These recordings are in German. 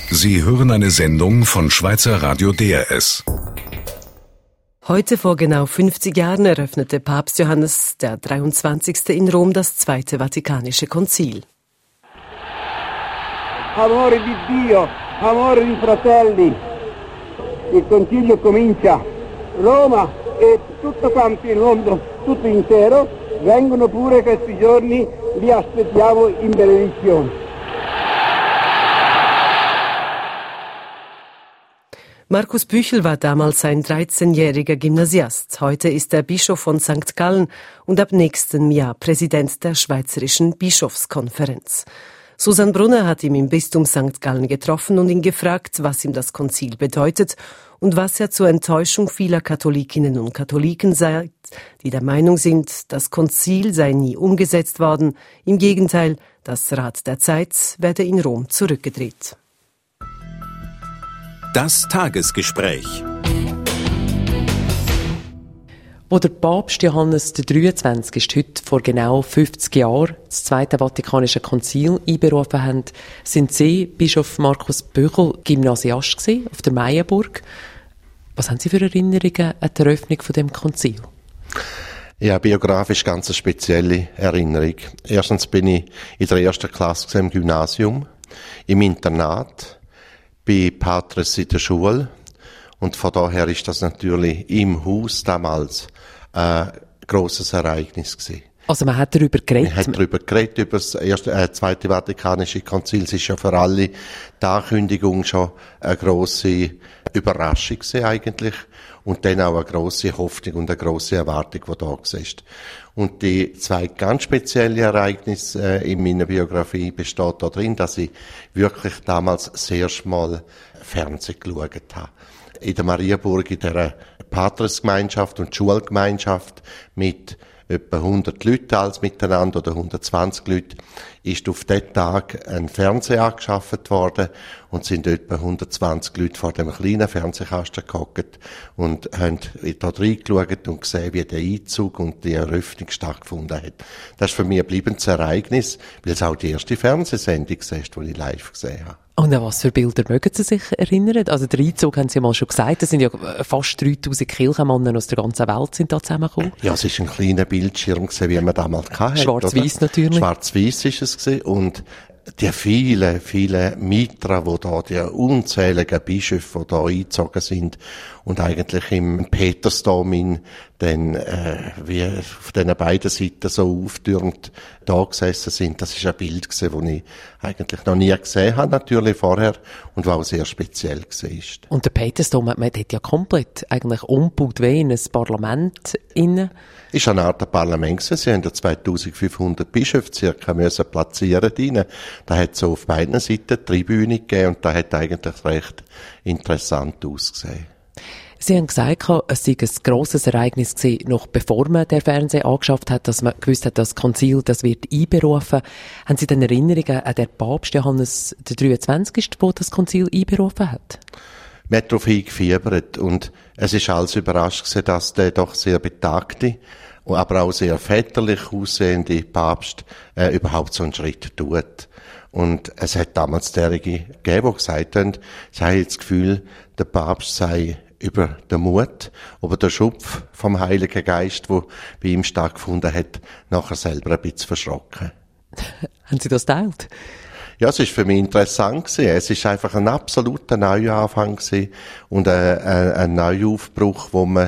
Sie hören eine Sendung von Schweizer Radio DRS. Heute vor genau 50 Jahren eröffnete Papst Johannes der 23. in Rom das Zweite Vatikanische Konzil. Amore di Dio, amore di fratelli, il Concilio comincia. Roma e tutto quanto il mondo, tutto intero, vengono pure questi giorni, li aspettiamo in benedizione. Markus Büchel war damals ein 13-jähriger Gymnasiast. Heute ist er Bischof von St. Gallen und ab nächstem Jahr Präsident der Schweizerischen Bischofskonferenz. Susan Brunner hat ihn im Bistum St. Gallen getroffen und ihn gefragt, was ihm das Konzil bedeutet und was er zur Enttäuschung vieler Katholikinnen und Katholiken sagt, die der Meinung sind, das Konzil sei nie umgesetzt worden. Im Gegenteil, das Rad der Zeit werde in Rom zurückgedreht. Das Tagesgespräch. Wo der Papst Johannes der 23. heute vor genau 50 Jahren das Zweite Vatikanische Konzil einberufen haben, sind Sie, Bischof Markus Büchel, Gymnasiast gewesen, auf der Meienburg. Was haben Sie für Erinnerungen an die Eröffnung von dem Konzil? Ja, biografisch ganz eine spezielle Erinnerung. Erstens bin ich in der ersten Klasse im Gymnasium, im Internat, bei Patres in der Schule. Und von daher ist das natürlich im Haus damals ein grosses Ereignis gewesen. Also man hat darüber geredet? Man hat darüber geredet, über das Zweite Vatikanische Konzil. Es ist ja für alle die Ankündigung schon eine grosse Überraschung gewesen eigentlich. Und dann auch eine grosse Hoffnung und eine grosse Erwartung, die da war. Und die zwei ganz speziellen Ereignisse in meiner Biografie besteht darin, dass ich wirklich damals das erste Mal Fernsehen geschaut habe. In der Marienburg, in der Patresgemeinschaft und Schulgemeinschaft mit etwa 100 Leuten als miteinander oder 120 Leute, ist auf diesen Tag ein Fernseher angeschafft worden und sind etwa 120 Leute vor dem kleinen Fernsehkasten gehockt und haben da reingeschaut und gesehen, wie der Einzug und die Eröffnung stattgefunden hat. Das ist für mich ein bleibendes Ereignis, weil es auch die erste Fernsehsendung ist, die ich live gesehen habe. Und an was für Bilder mögen Sie sich erinnern? Also der Einzug haben Sie ja mal schon gesagt, es sind ja fast 3000 Kirchenmänner aus der ganzen Welt sind da zusammengekommen. Ja, es war ein kleiner Bildschirm, wie man damals hatte. Schwarz-Weiß natürlich. Schwarz-Weiß ist es gewesen. Und die vielen Mitra, die unzähligen Bischöfe, die da eingezogen sind und eigentlich im Petersdom dann wie auf den beiden Seiten so auftürmt da gesessen sind. Das ist ein Bild gewesen, das ich eigentlich noch nie gesehen habe, natürlich vorher, und was auch sehr speziell war. Und der Petersdom hat ja komplett eigentlich umgebaut wie in ein Parlament innen. Ist eine Art Parlament gewesen. Sie haben ja 2500 Bischöfe circa müssen platzieren drinnen. Da hat es so auf beiden Seiten Tribüne gegeben und da hat eigentlich recht interessant ausgesehen. Sie haben gesagt, es sei ein grosses Ereignis gewesen, noch bevor man den Fernseher angeschafft hat, dass man gewusst hat, das Konzil, das wird einberufen. Haben Sie denn Erinnerungen an den Papst Johannes der 23., der das Konzil einberufen hat? Man hat darauf hingefiebert und es ist alles überrascht gewesen, dass der doch sehr betagte, aber auch sehr väterlich aussehende Papst überhaupt so einen Schritt tut. Und es hat damals derjenige gegeben, die gesagt haben, sie haben das Gefühl, der Papst sei über den Mut, über den Schupf vom Heiligen Geist, der bei ihm stattgefunden hat, nachher selber ein bisschen verschrocken. Haben Sie das geteilt? Ja, es ist für mich interessant gewesen. Es ist einfach ein absoluter Neuanfang gewesen und ein Neuaufbruch,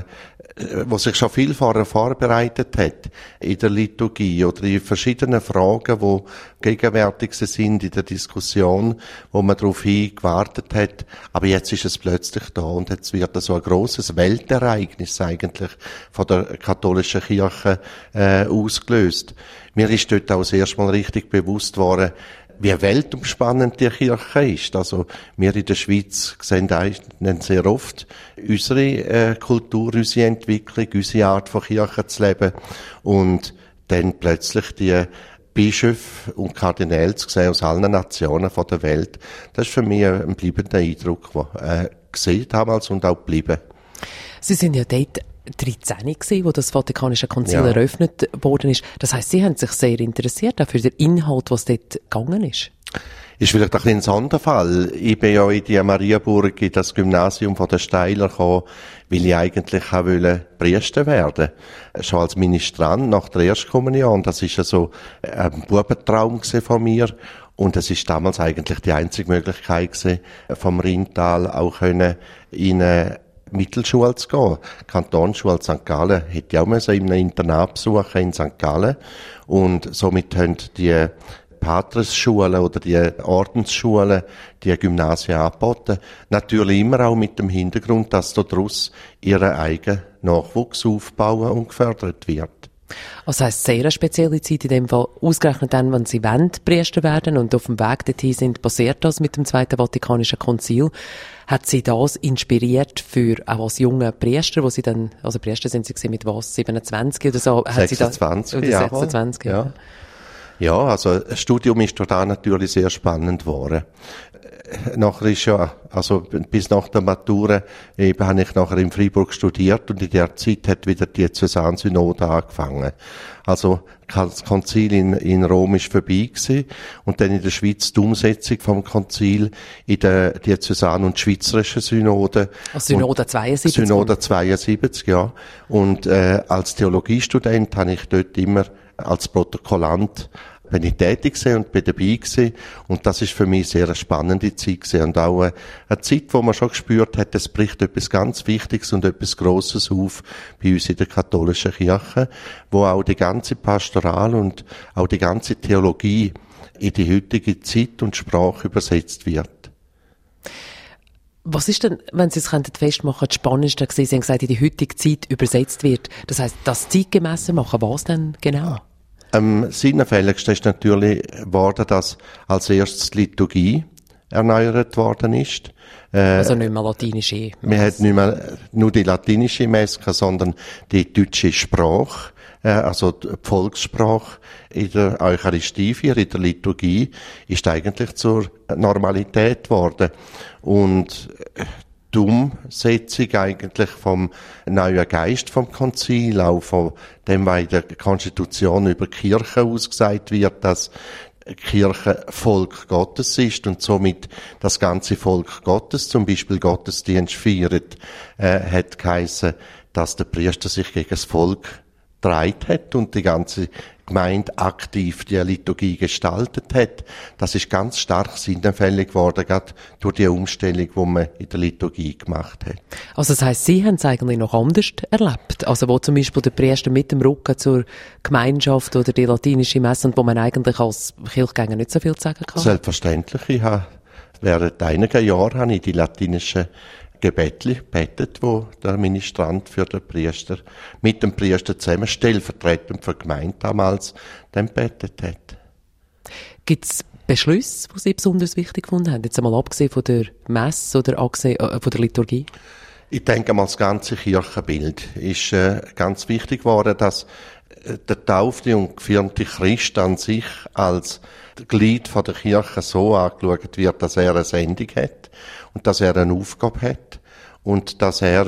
wo sich schon viel vorher vorbereitet hat in der Liturgie oder in verschiedenen Fragen, die gegenwärtig sind in der Diskussion, wo man darauf hingewartet hat. Aber jetzt ist es plötzlich da und jetzt wird so ein grosses Weltereignis eigentlich von der katholischen Kirche ausgelöst. Mir ist dort auch das erste Mal richtig bewusst worden, wie weltumspannend die Kirche ist. Also, wir in der Schweiz sehen sehr oft unsere Kultur, unsere Entwicklung, unsere Art von Kirche zu leben. Und dann plötzlich die Bischöfe und Kardinäle zu sehen aus allen Nationen von der Welt. Das ist für mich ein bleibender Eindruck, der gesehen damals und auch geblieben. Sie sind ja dort 13 gewesen, wo das Vatikanische Konzil eröffnet worden ist. Das heisst, Sie haben sich sehr interessiert auch für den Inhalt, was dort gegangen ist. Ist vielleicht ein Sonderfall. Ich bin ja in die Mariaburg, in das Gymnasium von der Steiler gekommen, weil ich eigentlich wollte Priester werden. Schon als Ministrant nach der Erstkommunion. Das ist ja so ein Bubentraum von mir. Und es ist damals eigentlich die einzige Möglichkeit gewesen, vom Rheintal auch in eine Mittelschule zu gehen. Die Kantonsschule St. Gallen hätte ich auch in einem Internat besuchen in St. Gallen. Und somit haben die Patresschulen oder die Ordensschulen, die Gymnasien angeboten. Natürlich immer auch mit dem Hintergrund, dass daraus ihren eigenen Nachwuchs aufbauen und gefördert wird. Also heisst sehr eine spezielle Zeit in dem Fall, ausgerechnet dann, wenn sie wollen, Priester werden und auf dem Weg dorthin sind, passiert das mit dem Zweiten Vatikanischen Konzil. Hat sie das inspiriert für auch als junge Priester, wo sie dann, also Priester sind sie mit was, 27 oder so? 26, oder 26, ja. Ja, also das Studium ist da natürlich sehr spannend geworden. Nachher ist ja, also bis nach der Matura eben habe ich nachher in Freiburg studiert und in der Zeit hat wieder die Diözesansynode angefangen. Also das Konzil in Rom ist vorbei gewesen und dann in der Schweiz die Umsetzung vom Konzil in der Diözesan- und Schweizerischen Synode. Also Synode 72? Synode 72, ja. Und als Theologiestudent habe ich dort immer als Protokollant bin ich tätig gewesen und bin dabei gewesen. Und das ist für mich sehr eine spannende Zeit gewesen. Und auch eine Zeit, wo man schon gespürt hat, es bricht etwas ganz Wichtiges und etwas Grosses auf bei uns in der katholischen Kirche, wo auch die ganze Pastoral und auch die ganze Theologie in die heutige Zeit und Sprache übersetzt wird. Was ist denn, wenn Sie es festmachen, das Spannendste gewesen? Sie haben gesagt, in die heutige Zeit übersetzt wird. Das heisst, das zeitgemässer machen, was denn genau? Am sinnfälligsten ist natürlich geworden, dass als erstes die Liturgie erneuert worden ist. Also nicht mehr latinische. Wir haben nicht mehr nur die latinische Messe, sondern die deutsche Sprache, also die Volkssprache in der Eucharistie, in der Liturgie, ist eigentlich zur Normalität geworden. Und die Umsetzung eigentlich vom neuen Geist vom Konzil, auch von dem, was in der Konstitution über die Kirche ausgesagt wird, dass die Kirche Volk Gottes ist und somit das ganze Volk Gottes, zum Beispiel Gottesdienst feiert, hat geheissen, dass der Priester sich gegen das Volk gedreht hat und die ganze Gemeinde aktiv die Liturgie gestaltet hat. Das ist ganz stark sinnfällig geworden, gerade durch die Umstellung, die man in der Liturgie gemacht hat. Also das heisst, Sie haben es eigentlich noch anders erlebt? Also wo zum Beispiel der Priester mit dem Rücken zur Gemeinschaft oder die latinische Messe und wo man eigentlich als Kirchgänger nicht so viel zu sagen kann? Selbstverständlich. Während einiger Jahre habe ich die latinischen Gebetli betet, wo der Ministrant für den Priester mit dem Priester zusammen stellvertretend für die Gemeinde damals dann betet hat. Gibt es Beschlüsse, die Sie besonders wichtig gefunden haben? Jetzt einmal abgesehen von der Messe oder abgesehen von der Liturgie? Ich denke mal, das ganze Kirchenbild ist ganz wichtig geworden, dass der taufte und gefirmte Christ an sich als Glied von der Kirche so angeschaut wird, dass er eine Sendung hat und dass er eine Aufgabe hat und dass er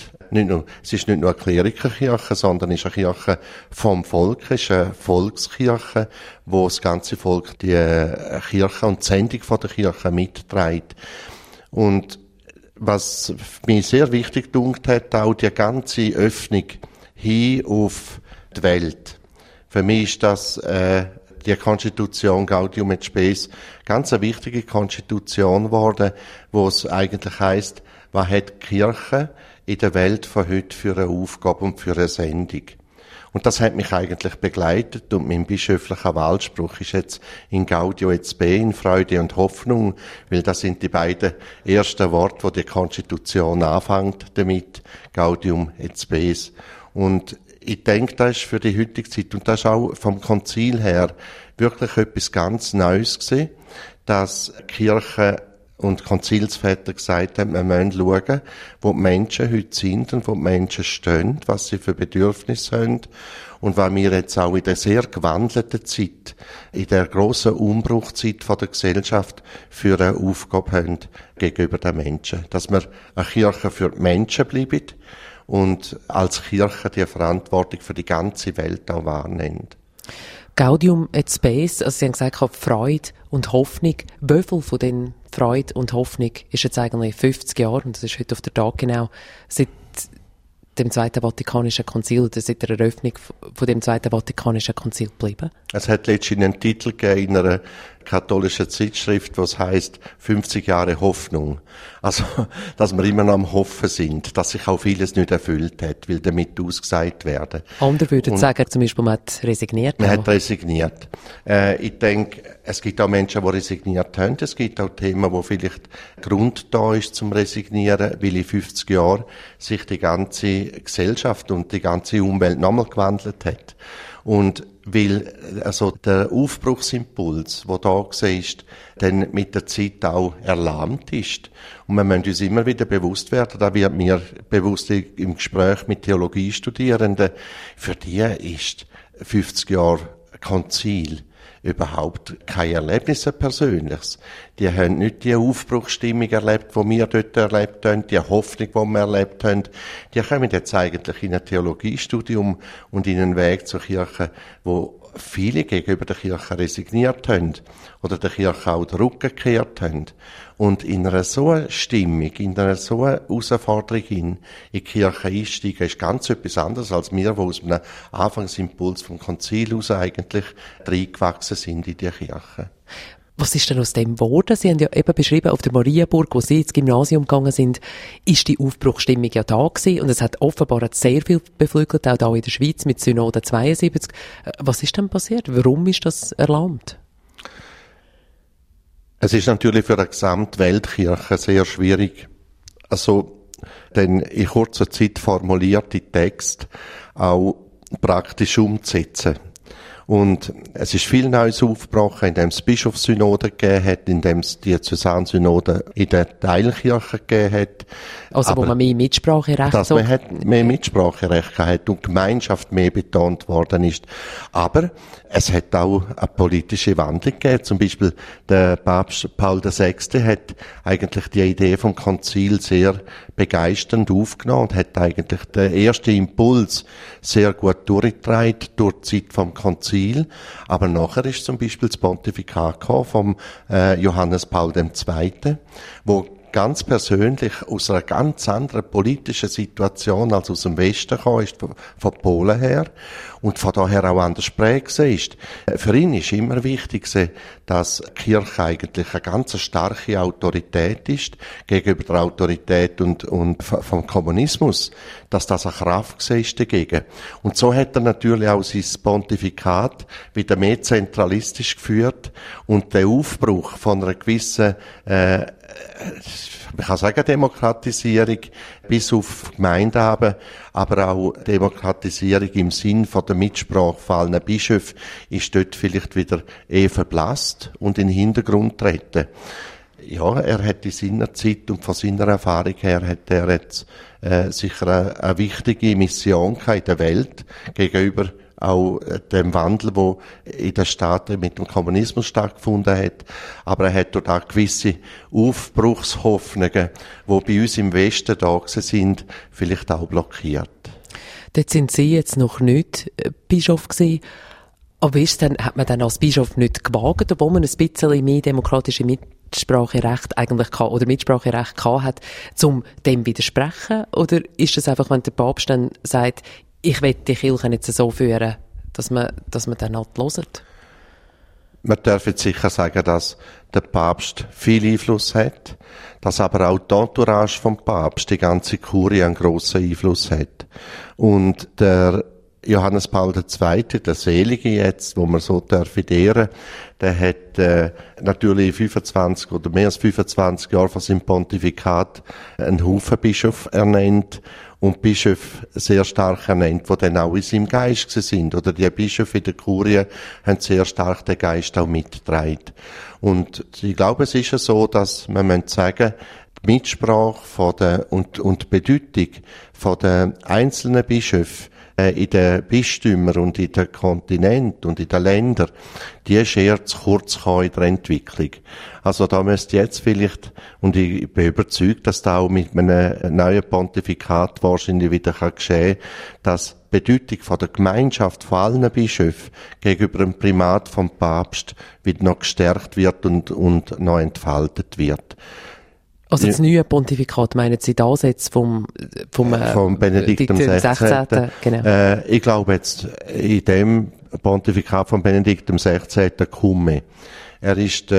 es ist nicht nur eine Klerikerkirche, sondern es ist eine Kirche vom Volk, es ist eine Volkskirche, wo das ganze Volk die Kirche und die Sendung von der Kirche mitträgt. Und was mir sehr wichtig gedunkt hat, auch die ganze Öffnung hin auf die Welt. Für mich ist das die Konstitution Gaudium et Spes ganz eine wichtige Konstitution geworden, wo es eigentlich heisst, was hat die Kirche in der Welt von heute für eine Aufgabe und für eine Sendung. Und das hat mich eigentlich begleitet und mein bischöflicher Wahlspruch ist jetzt in Gaudium et Spes, in Freude und Hoffnung, weil das sind die beiden ersten Worte, wo die Konstitution anfängt damit, Gaudium et Spes. Und ich denke, das ist für die heutige Zeit, und das ist auch vom Konzil her wirklich etwas ganz Neues gewesen, dass Kirche und Konzilsväter gesagt haben, wir müssen schauen, wo die Menschen heute sind und wo die Menschen stehen, was sie für Bedürfnisse haben und weil wir jetzt auch in der sehr gewandelten Zeit, in der grossen Umbruchzeit von der Gesellschaft für eine Aufgabe haben gegenüber den Menschen. Dass wir eine Kirche für die Menschen bleiben und als Kirche die Verantwortung für die ganze Welt auch wahrnimmt. Gaudium et Spes, also Sie haben gesagt, Freude und Hoffnung. Wie viel von den Freude und Hoffnung ist jetzt eigentlich 50 Jahre, und das ist heute auf der Tag genau, seit dem Zweiten Vatikanischen Konzil oder seit der Eröffnung von dem Zweiten Vatikanischen Konzil geblieben? Es hat letztens einen Titel gegeben in einer katholischen Zeitschrift, was heisst 50 Jahre Hoffnung. Also, dass wir immer noch am Hoffen sind, dass sich auch vieles nicht erfüllt hat, will damit ausgesagt werden. Andere würden sagen, zum Beispiel, man hat resigniert. Man hat resigniert. Ich denke, es gibt auch Menschen, die resigniert haben. Es gibt auch Themen, wo vielleicht Grund da ist zum Resignieren, weil in 50 Jahren sich die ganze Gesellschaft und die ganze Umwelt nochmal gewandelt hat. Und weil also der Aufbruchsimpuls, der da war, dann mit der Zeit auch erlahmt ist. Und wir müssen uns immer wieder bewusst werden, da wird mir bewusst im Gespräch mit Theologiestudierenden, für die ist 50 Jahre Konzil überhaupt kein Erlebnis Persönliches. Die haben nicht die Aufbruchsstimmung erlebt, die wir dort erlebt haben, die Hoffnung, die wir erlebt haben. Die kommen jetzt eigentlich in ein Theologiestudium und in einen Weg zur Kirche, wo viele gegenüber der Kirche resigniert haben oder der Kirche auch den Rücken gekehrt haben. Und in einer so Stimmung, in einer so Herausforderung in die Kirche einsteigen, ist ganz etwas anderes als wir, die aus einem Anfangsimpuls vom Konzil aus eigentlich reingewachsen sind in die Kirche. Was ist denn aus dem geworden? Sie haben ja eben beschrieben, auf der Marienburg, wo Sie ins Gymnasium gegangen sind, ist die Aufbruchsstimmung ja da gewesen. Und es hat offenbar sehr viel beflügelt, auch da in der Schweiz mit Synode 72. Was ist denn passiert? Warum ist das erlahmt? Es ist natürlich für eine gesamte Weltkirche sehr schwierig, also den in kurzer Zeit formulierte Text auch praktisch umzusetzen. Und es ist viel Neues aufgebrochen, indem es Bischofssynode gegeben hat, indem es die Diözesansynode in der Teilkirche gegeben hat. Also wo man mehr Mitspracherecht hat. Dass man mehr Mitspracherecht hat und Gemeinschaft mehr betont worden ist. Aber es hat auch eine politische Wandlung gegeben. Zum Beispiel der Papst Paul VI. Hat eigentlich die Idee vom Konzil sehr begeisternd aufgenommen und hat eigentlich den ersten Impuls sehr gut durchgetragen durch die Zeit vom Konzil. Aber nachher ist zum Beispiel das Pontifikat gekommen vom Johannes Paul II., wo ganz persönlich aus einer ganz anderen politischen Situation als aus dem Westen gekommen ist, von Polen her, und von daher auch anders prägt ist. Für ihn ist immer wichtig, dass die Kirche eigentlich eine ganz starke Autorität ist, gegenüber der Autorität und vom Kommunismus, dass das eine Kraft ist dagegen. Und so hat er natürlich auch sein Pontifikat wieder mehr zentralistisch geführt und der Aufbruch von einer gewissen man kann sagen Demokratisierung bis auf Gemeindeebene, aber auch Demokratisierung im Sinn von der Mitsprache von allen Bischöfen ist dort vielleicht wieder eher verblasst und in den Hintergrund treten. Ja, er hat in seiner Zeit und von seiner Erfahrung her hat er jetzt sicher eine wichtige Mission in der Welt gegenüber auch dem Wandel, wo in den Staaten mit dem Kommunismus stattgefunden hat. Aber er hat dort auch gewisse Aufbruchshoffnungen, die bei uns im Westen da sind, vielleicht auch blockiert. Dort sind Sie jetzt noch nicht Bischof gewesen. Aber ist denn, hat man dann als Bischof nicht gewagt, obwohl man ein bisschen mehr demokratische Mitspracherecht eigentlich oder Mitspracherecht gehabt hat, um dem widersprechen? Oder ist das einfach, wenn der Papst dann sagt, ich will die Kirche jetzt so führen, dass man dann halt hört? Man darf jetzt sicher sagen, dass der Papst viel Einfluss hat, dass aber auch die Entourage vom Papst, die ganze Kurie, einen grossen Einfluss hat. Und der Johannes Paul II., der Selige jetzt, wo man so darf ehren, der hat natürlich 25 oder mehr als 25 Jahre von seinem Pontifikat einen Haufen Bischof ernannt und Bischöfe sehr stark ernannt, die dann auch in seinem Geist sind. Oder die Bischöfe in der Kurie haben sehr stark den Geist auch mitgetragen. Und ich glaube, es ist ja so, dass man sagen, die Mitsprache und die Bedeutung von den einzelnen Bischöfen in den Bistümern und in den Kontinenten und in den Ländern, die ist eher zu kurz gekommen in der Entwicklung. Also da müsste jetzt vielleicht, und ich bin überzeugt, dass da auch mit einem neuen Pontifikat wahrscheinlich wieder geschehen kann, dass Bedeutung von der Gemeinschaft von allen Bischöfen gegenüber dem Primat vom Papst wieder noch gestärkt wird und noch entfaltet wird. Also das neue Pontifikat, meinen Sie das jetzt vom Benedikt XVI.? Genau. Ich glaube jetzt in dem Pontifikat von Benedikt XVI. Komme. Er ist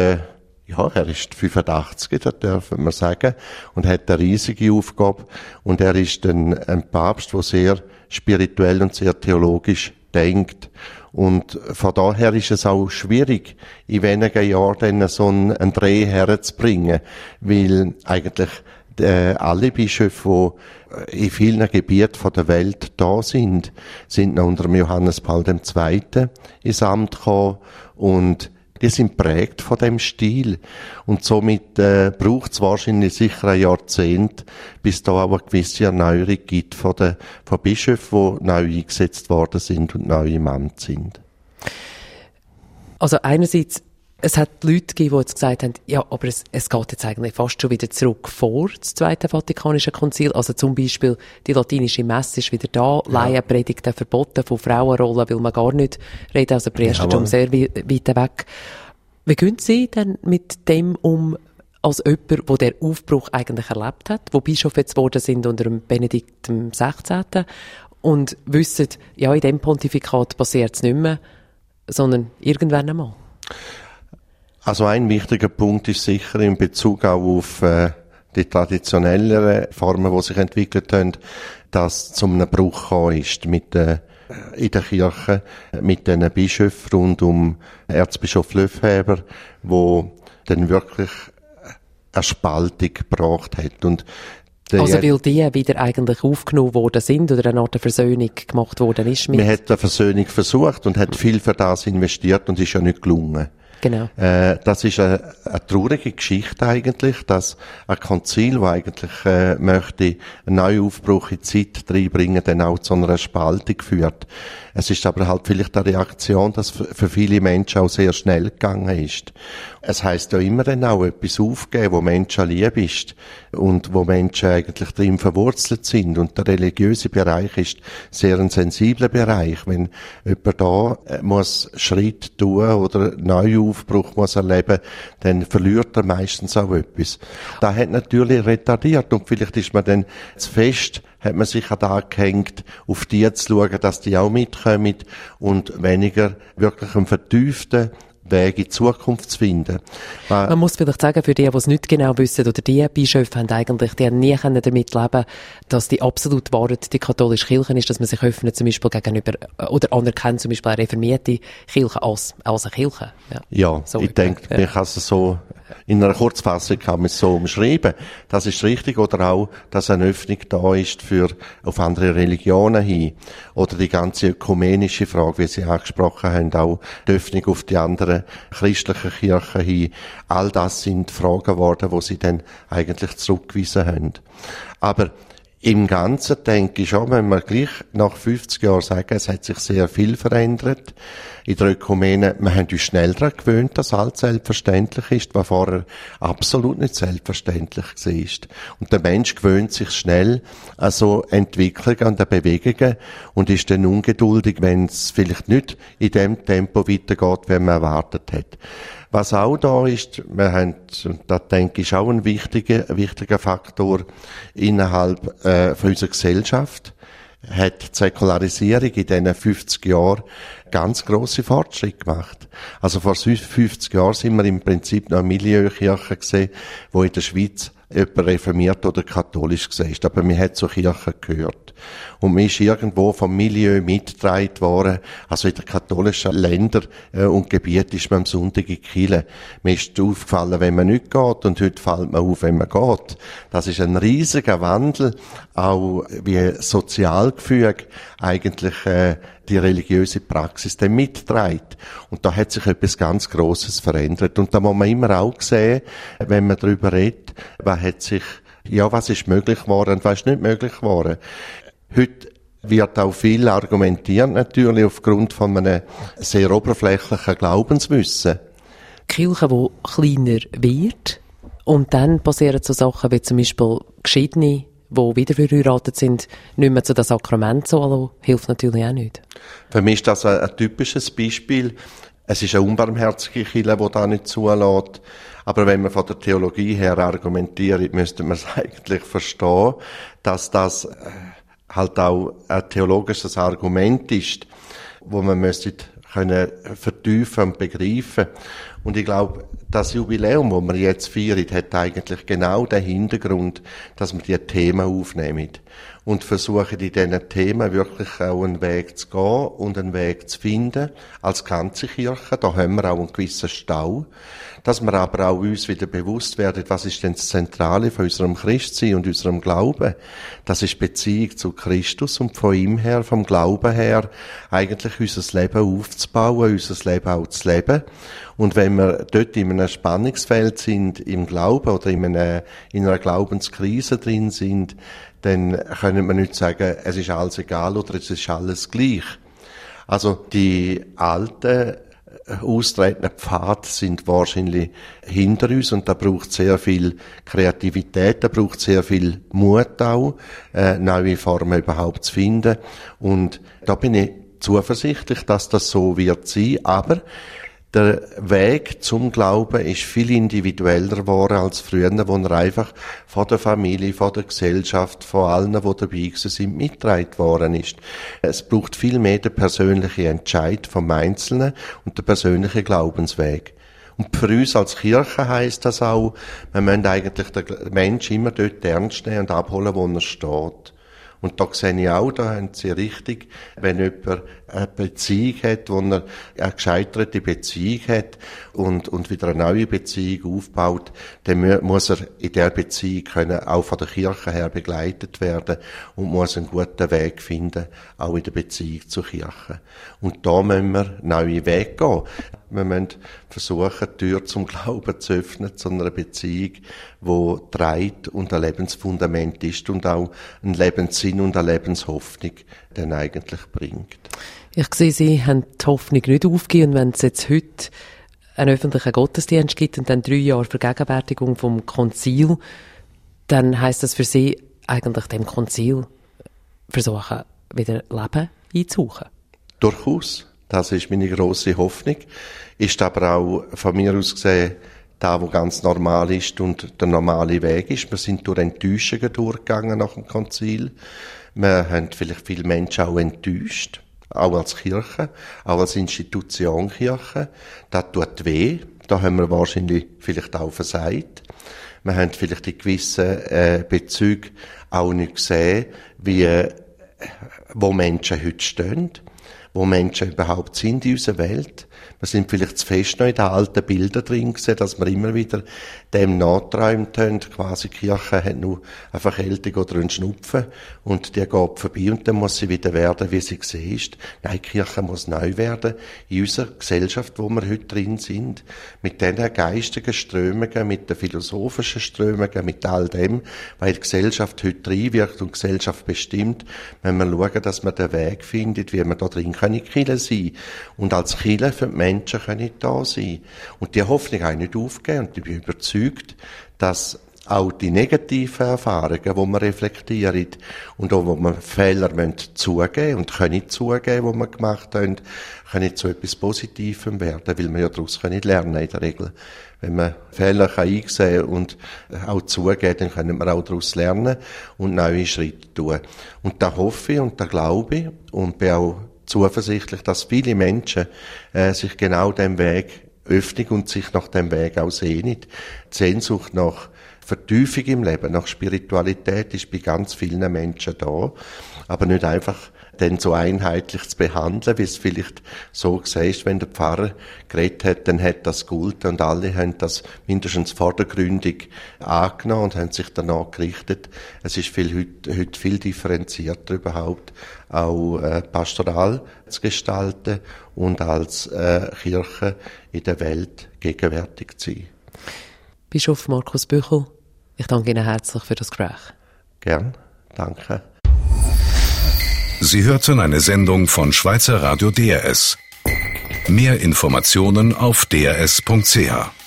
85, das dürfen wir sagen, und hat eine riesige Aufgabe. Und er ist ein Papst, der sehr spirituell und sehr theologisch denkt. Und von daher ist es auch schwierig, in wenigen Jahren dann so einen Dreh herzubringen, weil eigentlich alle Bischöfe, die in vielen Gebieten der Welt da sind noch unter dem Johannes Paul II. Ins Amt gekommen und die sind prägt von dem Stil. Und somit braucht es wahrscheinlich sicher ein Jahrzehnt, bis da auch eine gewisse Erneuerung gibt von Bischöfen, die neu eingesetzt worden sind und neu im Amt sind. Also einerseits, es hat Leute gegeben, die jetzt gesagt haben, ja, aber es geht jetzt eigentlich fast schon wieder zurück vor das Zweite Vatikanische Konzil. Also zum Beispiel die latinische Messe ist wieder da, ja. Laienpredigten verboten von Frauenrollen, weil man gar nicht redet, also Priestertum sehr weit weg. Wie gehen Sie denn mit dem um, als jemand, der den Aufbruch eigentlich erlebt hat, wo Bischof jetzt geworden sind unter dem Benedikt XVI. Und wissen, ja, in dem Pontifikat passiert es nicht mehr, sondern irgendwann einmal? Also ein wichtiger Punkt ist sicher in Bezug auch auf die traditionelleren Formen, die sich entwickelt haben, dass es zu einem Bruch gekommen ist in der Kirche mit den Bischöfen rund um Erzbischof Lefebvre, wo dann wirklich eine Spaltung gebracht hat. Und also weil die wieder eigentlich aufgenommen worden sind oder eine Art Versöhnung gemacht worden ist? Man hat eine Versöhnung versucht und hat viel für das investiert und es ist ja nicht gelungen. Genau. Das ist eine traurige Geschichte eigentlich, dass ein Konzil, das eigentlich möchte einen Neuaufbruch in die Zeit reinbringen, dann auch zu einer Spaltung führt. Es ist aber halt vielleicht eine Reaktion, dass für viele Menschen auch sehr schnell gegangen ist. Es heisst ja immer dann auch etwas aufgeben, wo Menschen lieb ist und wo Menschen eigentlich drin verwurzelt sind. Und der religiöse Bereich ist sehr ein sensibler Bereich. Wenn jemand da muss Schritt tun oder Neuaufbruch muss erleben, dann verliert er meistens auch etwas. Das hat natürlich retardiert und vielleicht ist man dann zu fest, hat man sich an da gehängt, auf die zu schauen, dass die auch mitkommen und weniger wirklich einen vertieften Weg in die Zukunft zu finden. Man muss vielleicht sagen, für die es nicht genau wissen, oder die Bischöfe haben nie damit leben, dass die absolut Wahrheit die katholische Kirche ist, dass man sich öffnet, zum Beispiel gegenüber, oder anerkennt zum Beispiel eine reformierte Kirche als eine Kirche. Ja, so ich denke, man kann es so, in einer Kurzfassung kann man es so umschreiben. Das ist richtig, oder auch, dass eine Öffnung da ist auf andere Religionen hin. Oder die ganze ökumenische Frage, wie Sie angesprochen haben, auch die Öffnung auf die anderen christlichen Kirchen hin. All das sind Fragen geworden, die sie dann eigentlich zurückgewiesen haben. Aber im Ganzen denke ich schon, wenn wir gleich nach 50 Jahren sagen, es hat sich sehr viel verändert. In der Ökumene, wir haben uns schnell daran gewöhnt, dass alles selbstverständlich ist, was vorher absolut nicht selbstverständlich war. Und der Mensch gewöhnt sich schnell an so Entwicklungen und Bewegungen und ist dann ungeduldig, wenn es vielleicht nicht in dem Tempo weitergeht, wie man erwartet hat. Was auch da ist, wir haben, und das denke ich ist auch ein wichtiger Faktor innerhalb von unserer Gesellschaft, hat die Säkularisierung in diesen 50 Jahren ganz grosse Fortschritte gemacht. Also vor 50 Jahren sind wir im Prinzip noch eine Milieukirche gesehen, wo in der Schweiz jemand reformiert oder katholisch gesehen ist. Aber man hat zur Kirche gehört. Und man ist irgendwo vom Milieu mitgetragen worden. Also in den katholischen Ländern und Gebieten ist man am Sonntag in die Kirche. Mir ist aufgefallen, wenn man nicht geht, und heute fällt man auf, wenn man geht. Das ist ein riesiger Wandel, auch wie Sozialgefüge eigentlich die religiöse Praxis dann mitträgt. Und da hat sich etwas ganz Grosses verändert. Und da muss man immer auch sehen, wenn man darüber redet, was ist möglich geworden und was ist nicht möglich geworden. Heute wird auch viel argumentiert, natürlich aufgrund von einem sehr oberflächlichen Glaubenswissen. Die Kirche, die kleiner wird, und dann passieren so Sachen wie zum Beispiel Geschiedene, die wieder verheiratet sind, nicht mehr zu den Sakramenten zu lassen, hilft natürlich auch nicht. Für mich ist das ein typisches Beispiel. Es ist eine unbarmherzige Kirche, die das nicht zulässt. Aber wenn man von der Theologie her argumentiert, müsste man es eigentlich verstehen, dass das halt auch ein theologisches Argument ist, wo man müsste können vertiefen und begreifen. Und ich glaube, das Jubiläum, das wir jetzt feiern, hat eigentlich genau den Hintergrund, dass wir die Themen aufnehmen und versuchen, in diesen Themen wirklich auch einen Weg zu gehen und einen Weg zu finden, als ganze Kirche. Da haben wir auch einen gewissen Stau. Dass wir aber auch uns wieder bewusst werden, was ist denn das Zentrale von unserem Christsein und unserem Glauben? Das ist Beziehung zu Christus und von ihm her, vom Glauben her, eigentlich unser Leben aufzubauen, unser Leben auch zu leben. Und wenn wir dort in einem Spannungsfeld sind, im Glauben oder in einer Glaubenskrise drin sind, dann können wir nicht sagen, es ist alles egal oder es ist alles gleich. Also die alten austretenden Pfade sind wahrscheinlich hinter uns und da braucht sehr viel Kreativität, da braucht sehr viel Mut auch, neue Formen überhaupt zu finden. Und da bin ich zuversichtlich, dass das so wird sein, aber der Weg zum Glauben ist viel individueller geworden als früher, wo er einfach von der Familie, von der Gesellschaft, von allen, die dabei sind, mitgetragen worden ist. Es braucht viel mehr den persönlichen Entscheid vom Einzelnen und den persönlichen Glaubensweg. Und für uns als Kirche heisst das auch, wir müssen eigentlich den Menschen immer dort ernst nehmen und abholen, wo er steht. Und da sehe ich auch, da haben Sie richtig, wenn jemand eine Beziehung hat, wo er eine gescheiterte Beziehung hat und wieder eine neue Beziehung aufbaut, dann muss er in dieser Beziehung können auch von der Kirche her begleitet werden und muss einen guten Weg finden, auch in der Beziehung zur Kirche. Und da müssen wir neue Wege gehen. Wir müssen versuchen, die Tür zum Glauben zu öffnen, zu einer Beziehung, die trägt und ein Lebensfundament ist und auch einen Lebenssinn und eine Lebenshoffnung dann eigentlich bringt. Ich sehe, Sie haben die Hoffnung nicht aufgegeben und wenn es jetzt heute einen öffentlichen Gottesdienst gibt und dann 3 Jahre Vergegenwärtigung vom Konzil, dann heisst das für Sie eigentlich dem Konzil versuchen, wieder Leben einzusuchen? Durchaus. Das ist meine grosse Hoffnung. Ist aber auch von mir aus gesehen, da, wo ganz normal ist und der normale Weg ist. Wir sind durch Enttäuschungen durchgegangen nach dem Konzil. Wir haben vielleicht viele Menschen auch enttäuscht. Auch als Kirche, auch als Institution Kirche. Das tut weh. Da haben wir wahrscheinlich vielleicht auch versagt. Wir haben vielleicht in gewissen Bezügen auch nicht gesehen, wo Menschen heute stehen, wo Menschen überhaupt sind in unserer Welt. Wir sind vielleicht zu fest noch in den alten Bildern drin gewesen, dass wir immer wieder dem nachträumt haben. Quasi die Kirche hat nur eine Verkältung oder einen Schnupfen und die geht vorbei und dann muss sie wieder werden, wie sie gesehen ist. Nein, die Kirche muss neu werden in unserer Gesellschaft, wo wir heute drin sind. Mit den geistigen Strömungen, mit den philosophischen Strömungen, mit all dem, weil die Gesellschaft heute reinwirkt und die Gesellschaft bestimmt, wenn wir schauen, dass wir den Weg finden, wie wir da drin können Kirche sein. Und als Kirche für die Menschen können da sein. Und die Hoffnung habe ich nicht aufgegeben und ich bin überzeugt, dass auch die negativen Erfahrungen, die wir reflektieren und auch wo wir Fehler zugeben und können zugeben, die wir gemacht haben, können zu etwas Positivem werden, weil wir ja daraus lernen in der Regel. Wenn man Fehler einsehen und auch zugeben, dann können wir auch daraus lernen und neue Schritte tun. Und da hoffe ich und da glaube ich und bin auch zuversichtlich, dass viele Menschen sich genau dem Weg öffnen und sich nach dem Weg auch sehnen. Die Sehnsucht nach Vertiefung im Leben, nach Spiritualität ist bei ganz vielen Menschen da, aber nicht einfach dann so einheitlich zu behandeln, wie es vielleicht so gesehen ist, wenn der Pfarrer geredet hat, dann hat das gegolten und alle haben das mindestens vordergründig angenommen und haben sich danach gerichtet. Es ist heute viel differenzierter überhaupt, auch pastoral zu gestalten und als Kirche in der Welt gegenwärtig zu sein. Bischof Markus Büchel, ich danke Ihnen herzlich für das Gespräch. Gern, danke. Sie hörten eine Sendung von Schweizer Radio DRS. Mehr Informationen auf drs.ch.